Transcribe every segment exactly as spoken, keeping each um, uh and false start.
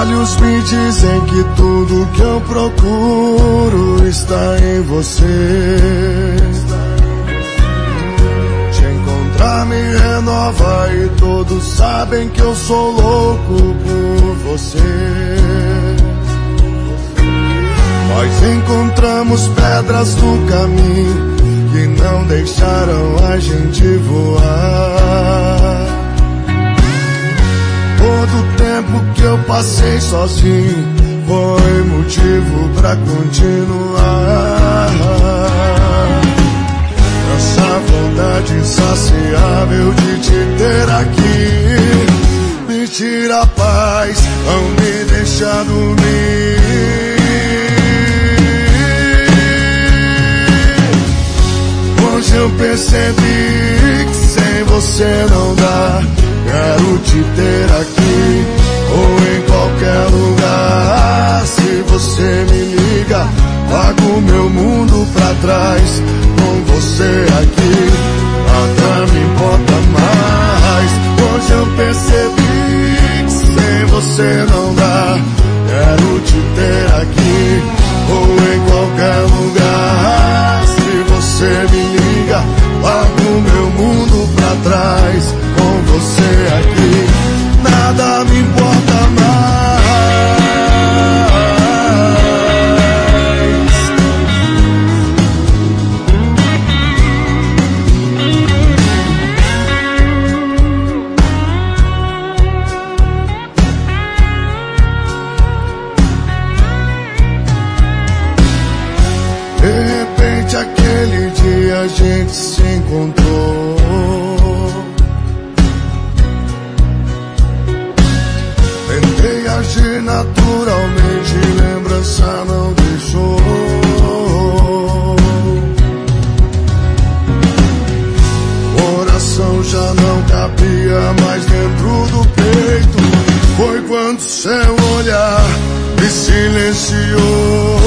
olhos me dizem que tudo que eu procuro está em você. Te encontrar me renova e todos sabem que eu sou louco por você. Nós encontramos pedras no caminho que não deixaram a gente voar. Todo o tempo que eu passei sozinho foi motivo pra continuar. Essa vontade insaciável de te ter aqui me tira a paz, não me deixa dormir. Hoje eu percebi que sem você não dá. Quero te ter aqui ou em qualquer lugar. Se você me liga, largo meu mundo pra trás. Com você aqui, nada me importa mais. Hoje eu percebi que sem você não dá. Quero te ter aqui ou em qualquer lugar. Se você me liga, largo meu mundo pra trás. Com você aqui, nada me importa mais. De repente aquele dia a gente se encontrou. Tentei agir naturalmente, lembrança não deixou. Coração já não cabia mais dentro do peito. Foi quando seu olhar me silenciou.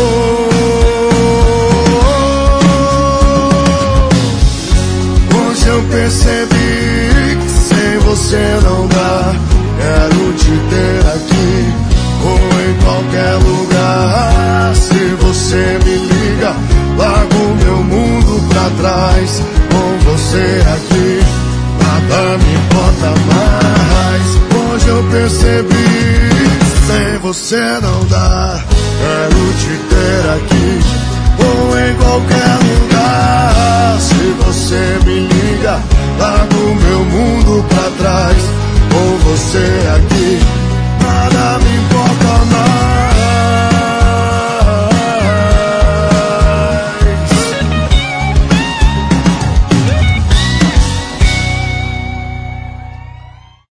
Hoje eu percebi que sem você não dá. Quero te ter aqui ou em qualquer lugar. Se você me liga, largo meu mundo pra trás. Com você aqui, nada me importa mais. Hoje eu percebi que sem você não dá. Quero te ter aqui ou em qualquer lugar. Se você me liga, largo meu mundo pra